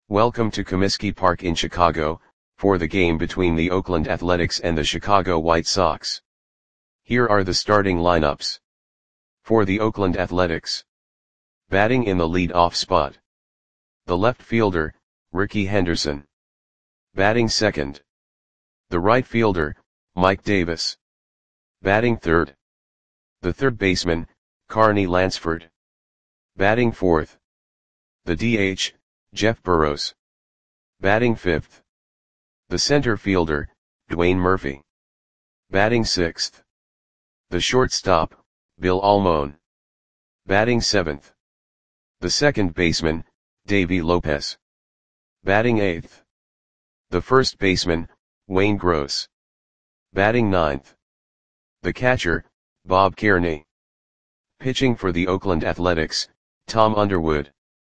Welcome to Comiskey Park in Chicago, for the game between the Oakland Athletics and the Chicago White Sox. Here are the starting lineups. For the Oakland Athletics. Batting in the lead-off spot. The left fielder, Rickey Henderson. Batting second. The right fielder, Mike Davis. Batting third. The third baseman, Carney Lansford. Batting fourth. The DH, Jeff Burroughs. Batting fifth. The center fielder, Dwayne Murphy. Batting sixth. The shortstop, Bill Almon. Batting seventh. The second baseman, Davey Lopez. Batting eighth. The first baseman, Wayne Gross. Batting ninth. The catcher, Bob Kearney. Pitching for the Oakland Athletics, Tom Underwood.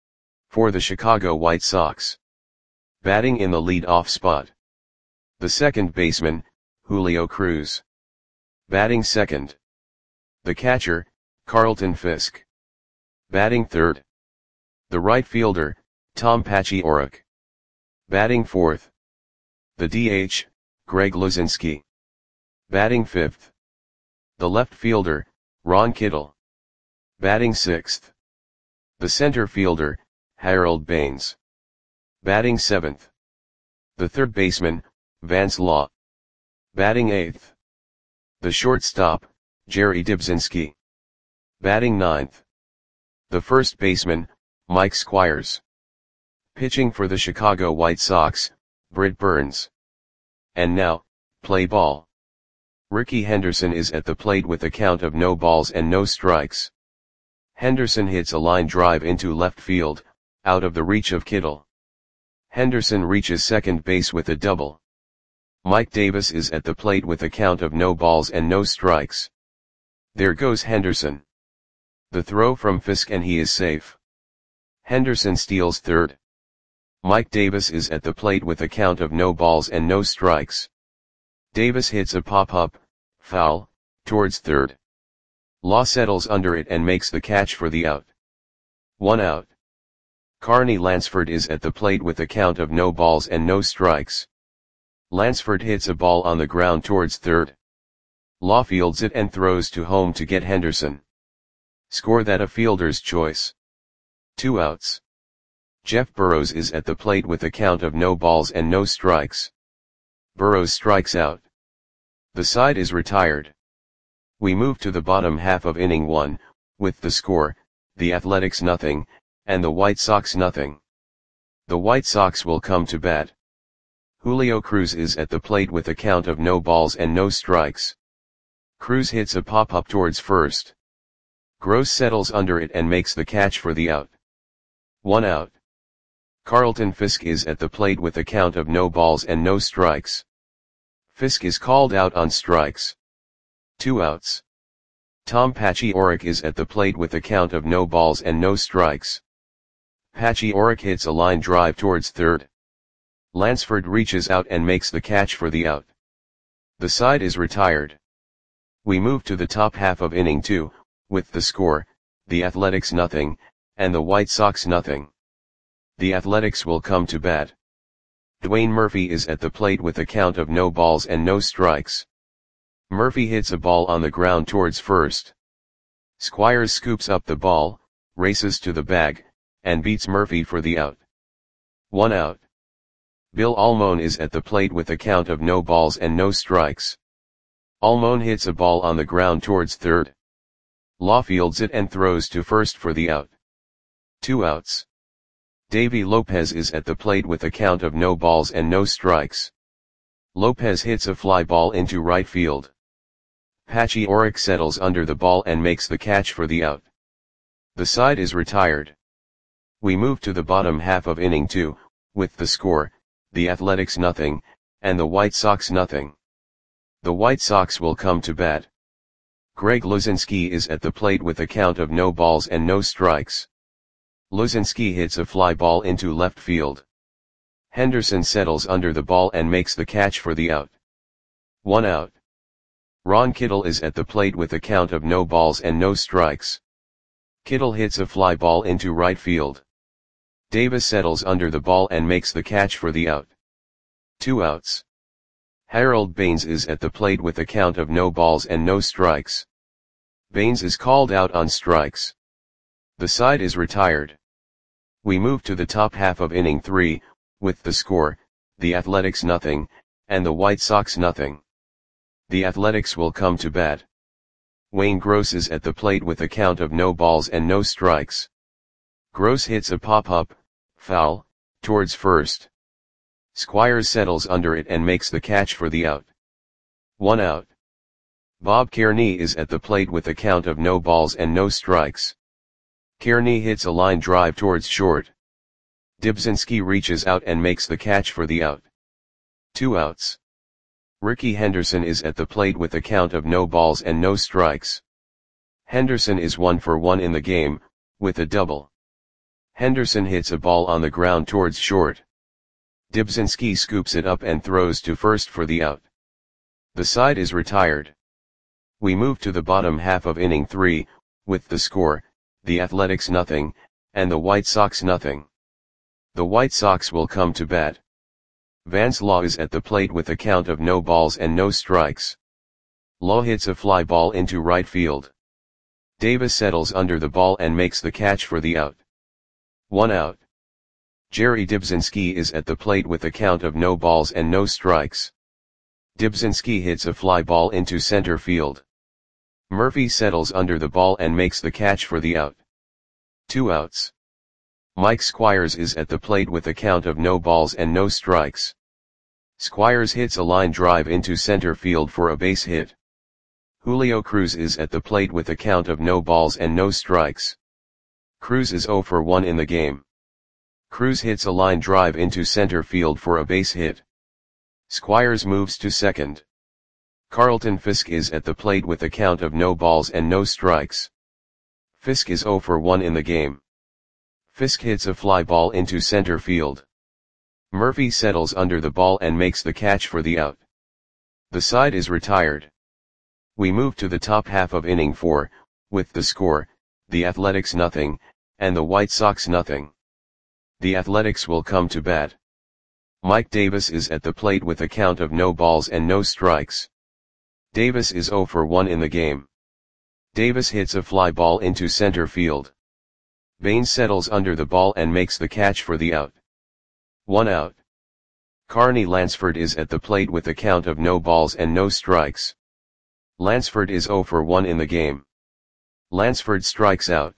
For the Chicago White Sox. Batting in the lead-off spot. The second baseman, Julio Cruz. Batting second. The catcher, Carlton Fisk. Batting third. The right fielder, Tom Paciorek. Batting fourth. The DH, Greg Luzinski. Batting fifth. The left fielder, Ron Kittle. Batting sixth. The center fielder, Harold Baines. Batting seventh. The third baseman, Vance Law. Batting eighth. The shortstop, Jerry Dybzinski. Batting ninth. The first baseman, Mike Squires. Pitching for the Chicago White Sox, Britt Burns. And now, play ball. Rickey Henderson is at the plate with a count of no balls and no strikes. Henderson hits a line drive into left field, out of the reach of Kittle. Henderson reaches second base with a double. Mike Davis is at the plate with a count of no balls and no strikes. There goes Henderson. The throw from Fisk and he is safe. Henderson steals third. Mike Davis is at the plate with a count of no balls and no strikes. Davis hits a pop-up, foul, towards third. Law settles under it and makes the catch for the out. 1 out. Carney Lansford is at the plate with a count of no balls and no strikes. Lansford hits a ball on the ground towards third. Law fields it and throws to home to get Henderson. Score that a fielder's choice. 2 outs. Jeff Burroughs is at the plate with a count of no balls and no strikes. Burroughs strikes out. The side is retired. We move to the bottom half of inning 1, with the score, the Athletics 0, and the White Sox 0. The White Sox will come to bat. Julio Cruz is at the plate with a count of no balls and no strikes. Cruz hits a pop-up towards first. Gross settles under it and makes the catch for the out. 1 out. Carlton Fisk is at the plate with a count of no balls and no strikes. Fisk is called out on strikes. 2 outs. Tom Paciorek is at the plate with a count of no balls and no strikes. Paciorek hits a line drive towards third. Lansford reaches out and makes the catch for the out. The side is retired. We move to the top half of inning 2, with the score, the Athletics 0, and the White Sox 0. The Athletics will come to bat. Dwayne Murphy is at the plate with a count of no balls and no strikes. Murphy hits a ball on the ground towards first. Squires scoops up the ball, races to the bag, and beats Murphy for the out. 1 out. Bill Almon is at the plate with a count of no balls and no strikes. Almon hits a ball on the ground towards third. Law fields it and throws to first for the out. 2 outs. Davey Lopez is at the plate with a count of no balls and no strikes. Lopez hits a fly ball into right field. Paciorek settles under the ball and makes the catch for the out. The side is retired. We move to the bottom half of inning 2, with the score, the Athletics 0, and the White Sox 0. The White Sox will come to bat. Greg Luzinski is at the plate with a count of no balls and no strikes. Luzinski hits a fly ball into left field. Henderson settles under the ball and makes the catch for the out. 1 out. Ron Kittle is at the plate with a count of no balls and no strikes. Kittle hits a fly ball into right field. Davis settles under the ball and makes the catch for the out. 2 outs. Harold Baines is at the plate with a count of no balls and no strikes. Baines is called out on strikes. The side is retired. We move to the top half of inning 3, with the score, the Athletics nothing, and the White Sox nothing. The Athletics will come to bat. Wayne Gross is at the plate with a count of no balls and no strikes. Gross hits a pop-up, foul, towards first. Squires settles under it and makes the catch for the out. 1 out. Bob Kearney is at the plate with a count of no balls and no strikes. Kearney hits a line drive towards short. Dibzinski reaches out and makes the catch for the out. 2 outs. Ricky Henderson is at the plate with a count of no balls and no strikes. Henderson is 1 for 1 in the game, with a double. Henderson hits a ball on the ground towards short. Dibzinski scoops it up and throws to first for the out. The side is retired. We move to the bottom half of inning 3, with the score, the Athletics nothing, and the White Sox nothing. The White Sox will come to bat. Vance Law is at the plate with a count of no balls and no strikes. Law hits a fly ball into right field. Davis settles under the ball and makes the catch for the out. 1 out. Jerry Dibzinski is at the plate with a count of no balls and no strikes. Dibzinski hits a fly ball into center field. Murphy settles under the ball and makes the catch for the out. 2 outs. Mike Squires is at the plate with a count of no balls and no strikes. Squires hits a line drive into center field for a base hit. Julio Cruz is at the plate with a count of no balls and no strikes. Cruz is 0 for 1 in the game. Cruz hits a line drive into center field for a base hit. Squires moves to second. Carlton Fisk is at the plate with a count of no balls and no strikes. Fisk is 0 for 1 in the game. Fisk hits a fly ball into center field. Murphy settles under the ball and makes the catch for the out. The side is retired. We move to the top half of inning 4, with the score, the Athletics nothing, and the White Sox nothing. The Athletics will come to bat. Mike Davis is at the plate with a count of no balls and no strikes. Davis is 0 for 1 in the game. Davis hits a fly ball into center field. Baines settles under the ball and makes the catch for the out. 1 out. Carney Lansford is at the plate with a count of no balls and no strikes. Lansford is 0 for 1 in the game. Lansford strikes out.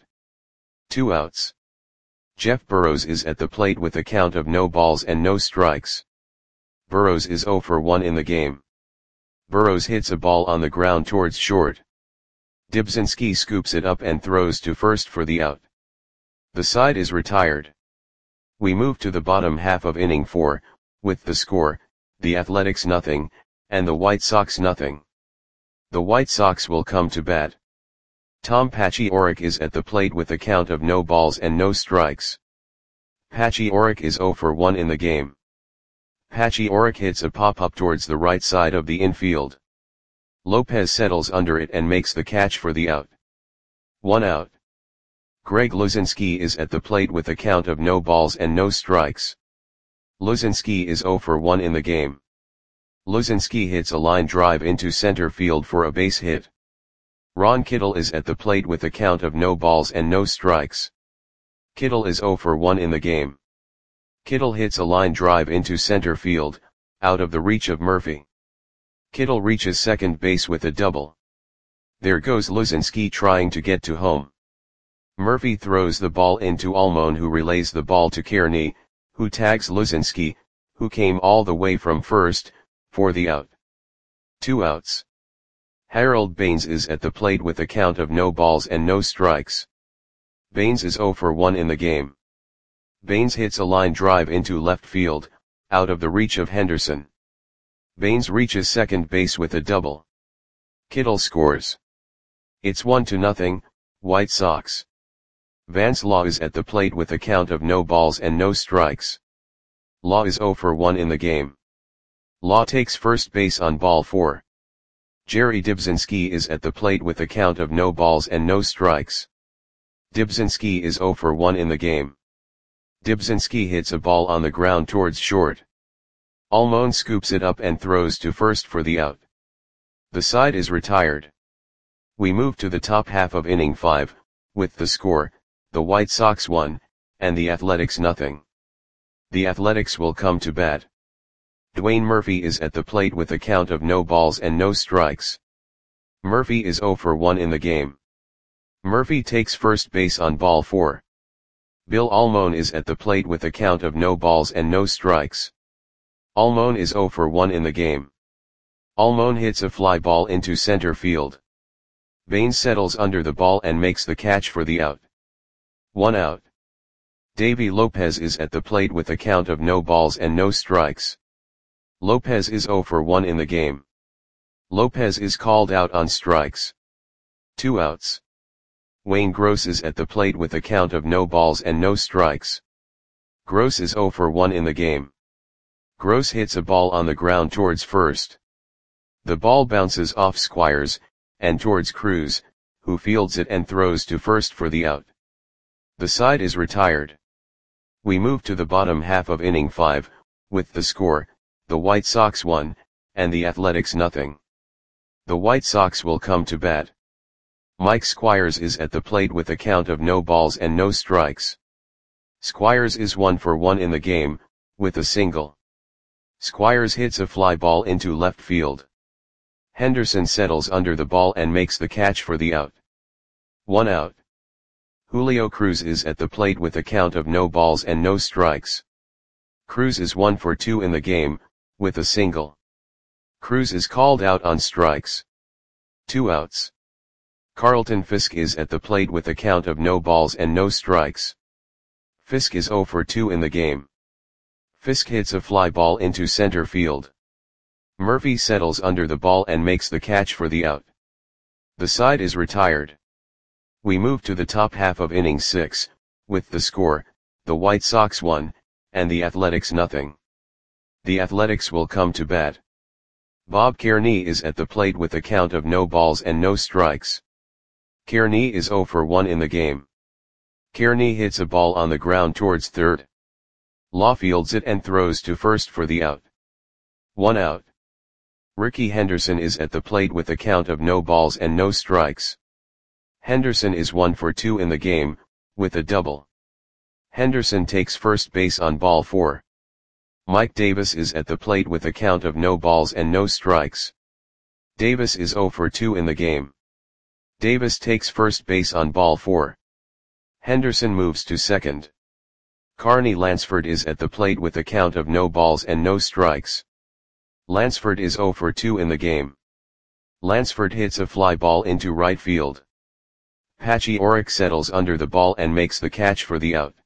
2 outs. Jeff Burrows is at the plate with a count of no balls and no strikes. Burrows is 0 for 1 in the game. Burrows hits a ball on the ground towards short. Dibzinski scoops it up and throws to first for the out. The side is retired. We move to the bottom half of inning 4, with the score, the Athletics nothing, and the White Sox nothing. The White Sox will come to bat. Tom Pachiorek is at the plate with a count of no balls and no strikes. Pachiorek is 0 for 1 in the game. Pachiorek hits a pop-up towards the right side of the infield. Lopez settles under it and makes the catch for the out. 1 out. Greg Luzinski is at the plate with a count of no balls and no strikes. Luzinski is 0 for 1 in the game. Luzinski hits a line drive into center field for a base hit. Ron Kittle is at the plate with a count of no balls and no strikes. Kittle is 0 for 1 in the game. Kittle hits a line drive into center field, out of the reach of Murphy. Kittle reaches second base with a double. There goes Luzinski trying to get to home. Murphy throws the ball into Almon, who relays the ball to Kearney, who tags Luzinski, who came all the way from first, for the out. 2 outs. Harold Baines is at the plate with a count of no balls and no strikes. Baines is 0 for 1 in the game. Baines hits a line drive into left field, out of the reach of Henderson. Baines reaches second base with a double. Kittle scores. It's 1-0, White Sox. Vance Law is at the plate with a count of no balls and no strikes. Law is 0 for 1 in the game. Law takes first base on ball 4. Jerry Dibzinski is at the plate with a count of no balls and no strikes. Dibzinski is 0 for 1 in the game. Dybzinski hits a ball on the ground towards short. Almon scoops it up and throws to first for the out. The side is retired. We move to the top half of inning 5, with the score, the White Sox 1, and the Athletics nothing. The Athletics will come to bat. Dwayne Murphy is at the plate with a count of no balls and no strikes. Murphy is 0 for 1 in the game. Murphy takes first base on ball 4. Bill Almon is at the plate with a count of no balls and no strikes. Almon is 0 for 1 in the game. Almon hits a fly ball into center field. Baines settles under the ball and makes the catch for the out. 1 out. Davy Lopez is at the plate with a count of no balls and no strikes. Lopez is 0 for 1 in the game. Lopez is called out on strikes. 2 outs. Wayne Gross is at the plate with a count of no balls and no strikes. Gross is 0 for 1 in the game. Gross hits a ball on the ground towards first. The ball bounces off Squires, and towards Cruz, who fields it and throws to first for the out. The side is retired. We move to the bottom half of inning 5, with the score, the White Sox 1, and the Athletics nothing. The White Sox will come to bat. Mike Squires is at the plate with a count of no balls and no strikes. Squires is 1 for 1 in the game, with a single. Squires hits a fly ball into left field. Henderson settles under the ball and makes the catch for the out. 1 out. Julio Cruz is at the plate with a count of no balls and no strikes. Cruz is 1 for 2 in the game, with a single. Cruz is called out on strikes. 2 outs. Carlton Fisk is at the plate with a count of no balls and no strikes. Fisk is 0 for 2 in the game. Fisk hits a fly ball into center field. Murphy settles under the ball and makes the catch for the out. The side is retired. We move to the top half of inning 6, with the score, the White Sox 1, and the Athletics nothing. The Athletics will come to bat. Bob Kearney is at the plate with a count of no balls and no strikes. Kearney is 0 for 1 in the game. Kearney hits a ball on the ground towards third. Law fields it and throws to first for the out. 1 out. Ricky Henderson is at the plate with a count of no balls and no strikes. Henderson is 1 for 2 in the game, with a double. Henderson takes first base on ball 4. Mike Davis is at the plate with a count of no balls and no strikes. Davis is 0 for 2 in the game. Davis takes first base on ball 4. Henderson moves to second. Carney Lansford is at the plate with a count of no balls and no strikes. Lansford is 0 for 2 in the game. Lansford hits a fly ball into right field. Patchy Oric settles under the ball and makes the catch for the out.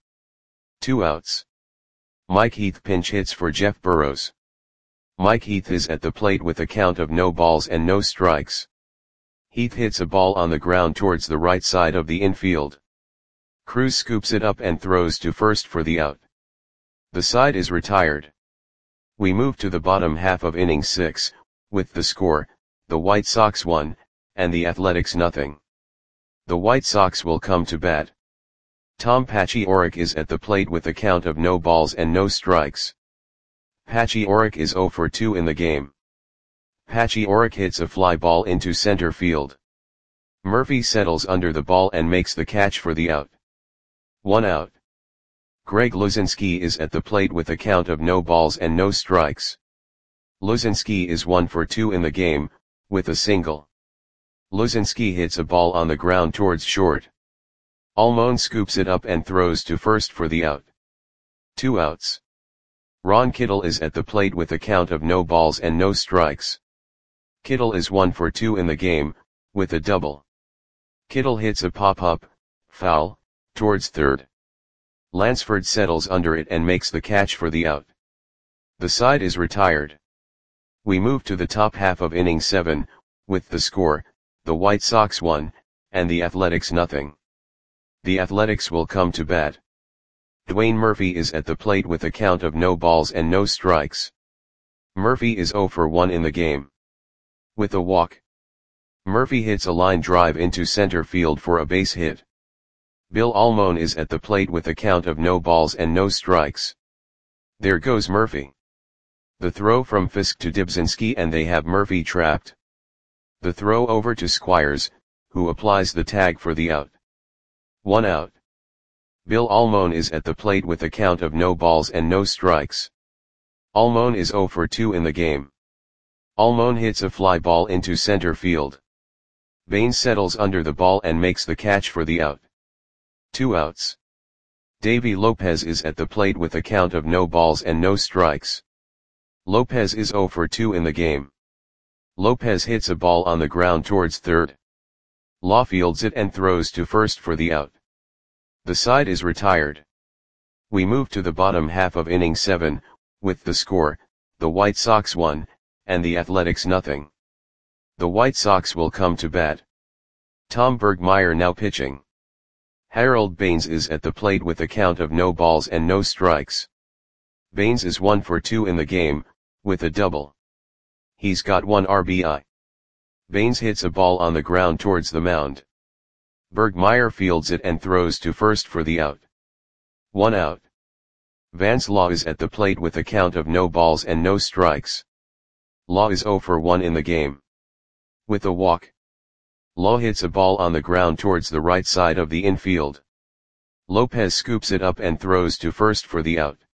2 outs. Mike Heath pinch hits for Jeff Burrows. Mike Heath is at the plate with a count of no balls and no strikes. Heath hits a ball on the ground towards the right side of the infield. Cruz scoops it up and throws to first for the out. The side is retired. We move to the bottom half of inning 6, with the score, the White Sox 1, and the Athletics nothing. The White Sox will come to bat. Tom Patchy Oric is at the plate with a count of no balls and no strikes. Patchy Oric is 0 for 2 in the game. Patchy Oric hits a fly ball into center field. Murphy settles under the ball and makes the catch for the out. 1 out. Greg Luzinski is at the plate with a count of no balls and no strikes. Luzinski is 1 for 2 in the game, with a single. Luzinski hits a ball on the ground towards short. Almon scoops it up and throws to first for the out. 2 outs. Ron Kittle is at the plate with a count of no balls and no strikes. Kittle is 1 for 2 in the game, with a double. Kittle hits a pop-up, foul, towards third. Lansford settles under it and makes the catch for the out. The side is retired. We move to the top half of inning 7, with the score, the White Sox 1, and the Athletics nothing. The Athletics will come to bat. Dwayne Murphy is at the plate with a count of no balls and no strikes. Murphy is 0 for 1 in the game. With a walk. Murphy hits a line drive into center field for a base hit. Bill Almone is at the plate with a count of no balls and no strikes. There goes Murphy. The throw from Fisk to Dybzinski and they have Murphy trapped. The throw over to Squires, who applies the tag for the out. 1 out. Bill Almone is at the plate with a count of no balls and no strikes. Almone is 0 for 2 in the game. Almone hits a fly ball into center field. Baines settles under the ball and makes the catch for the out. 2 outs. Davy Lopez is at the plate with a count of no balls and no strikes. Lopez is 0 for 2 in the game. Lopez hits a ball on the ground towards third. Law fields it and throws to first for the out. The side is retired. We move to the bottom half of inning 7, with the score, the White Sox 1, and the Athletics nothing. The White Sox will come to bat. Tom Bergmeyer now pitching. Harold Baines is at the plate with a count of no balls and no strikes. Baines is 1 for 2 in the game, with a double. He's got 1 RBI. Baines hits a ball on the ground towards the mound. Bergmeyer fields it and throws to first for the out. 1 out. Vance Law is at the plate with a count of no balls and no strikes. Law is 0 for 1 in the game. With a walk. Law hits a ball on the ground towards the right side of the infield. Lopez scoops it up and throws to first for the out.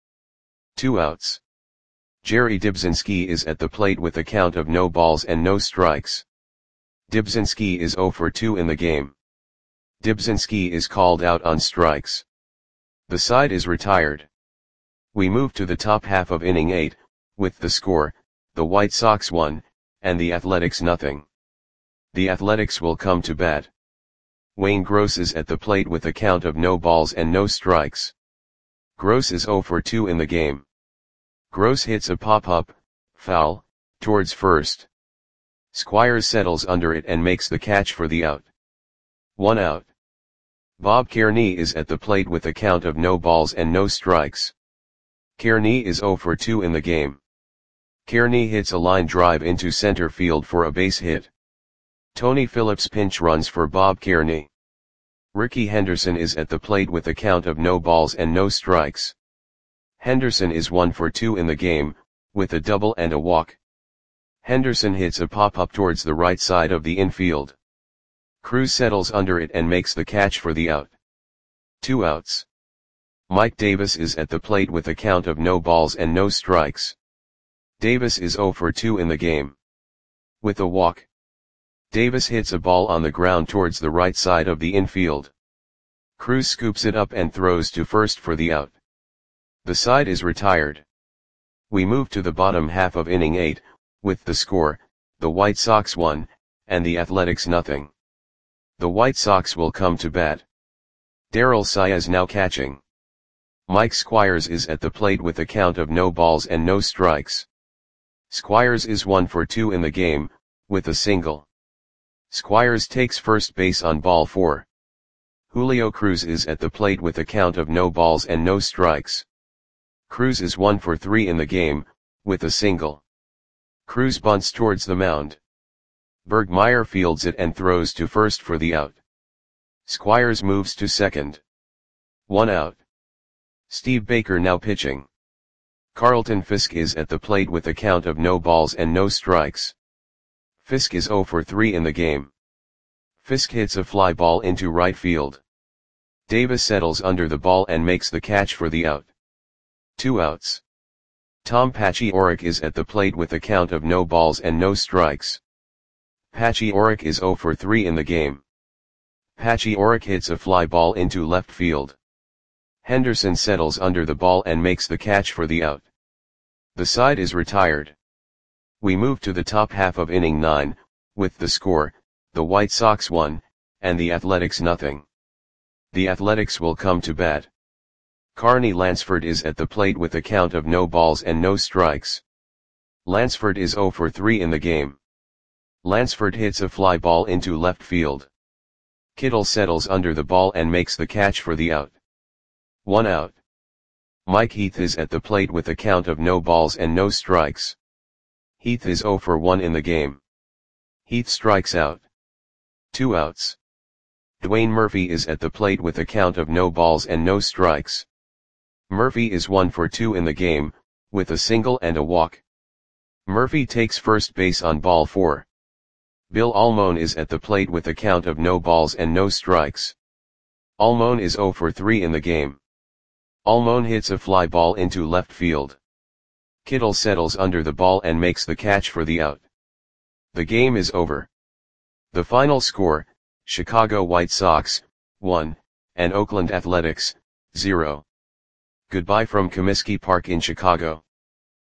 2 outs. Jerry Dybzinski is at the plate with a count of no balls and no strikes. Dybzinski is 0 for 2 in the game. Dybzinski is called out on strikes. The side is retired. We move to the top half of inning 8, with the score, the White Sox 1, and the Athletics nothing. The Athletics will come to bat. Wayne Gross is at the plate with a count of no balls and no strikes. Gross is 0 for 2 in the game. Gross hits a pop-up, foul, towards first. Squires settles under it and makes the catch for the out. 1 out. Bob Kearney is at the plate with a count of no balls and no strikes. Kearney is 0 for 2 in the game. Kearney hits a line drive into center field for a base hit. Tony Phillips pinch runs for Bob Kearney. Ricky Henderson is at the plate with a count of no balls and no strikes. Henderson is 1 for 2 in the game, with a double and a walk. Henderson hits a pop-up towards the right side of the infield. Cruz settles under it and makes the catch for the out. 2 outs. Mike Davis is at the plate with a count of no balls and no strikes. Davis is 0 for 2 in the game. With a walk. Davis hits a ball on the ground towards the right side of the infield. Cruz scoops it up and throws to first for the out. The side is retired. We move to the bottom half of inning 8, with the score, the White Sox 1, and the Athletics nothing. The White Sox will come to bat. Darryl Saez now catching. Mike Squires is at the plate with a count of no balls and no strikes. Squires is 1 for 2 in the game, with a single. Squires takes first base on ball 4. Julio Cruz is at the plate with a count of no balls and no strikes. Cruz is 1 for 3 in the game, with a single. Cruz bunts towards the mound. Bergmeyer fields it and throws to first for the out. Squires moves to second. 1 out. Steve Baker now pitching. Carlton Fisk is at the plate with a count of no balls and no strikes. Fisk is 0 for 3 in the game. Fisk hits a fly ball into right field. Davis settles under the ball and makes the catch for the out. 2 outs. Tom Paciorek is at the plate with a count of no balls and no strikes. Paciorek is 0 for 3 in the game. Paciorek hits a fly ball into left field. Henderson settles under the ball and makes the catch for the out. The side is retired. We move to the top half of inning 9, with the score, the White Sox 1, and the Athletics nothing. The Athletics will come to bat. Carney Lansford is at the plate with a count of no balls and no strikes. Lansford is 0 for 3 in the game. Lansford hits a fly ball into left field. Kittle settles under the ball and makes the catch for the out. 1 out. Mike Heath is at the plate with a count of no balls and no strikes. Heath is 0 for 1 in the game. Heath strikes out. 2 outs. Dwayne Murphy is at the plate with a count of no balls and no strikes. Murphy is 1 for 2 in the game, with a single and a walk. Murphy takes first base on ball 4. Bill Almon is at the plate with a count of no balls and no strikes. Almon is 0 for 3 in the game. Almon hits a fly ball into left field. Kittle settles under the ball and makes the catch for the out. The game is over. The final score, Chicago White Sox, 1, and Oakland Athletics, 0. Goodbye from Comiskey Park in Chicago.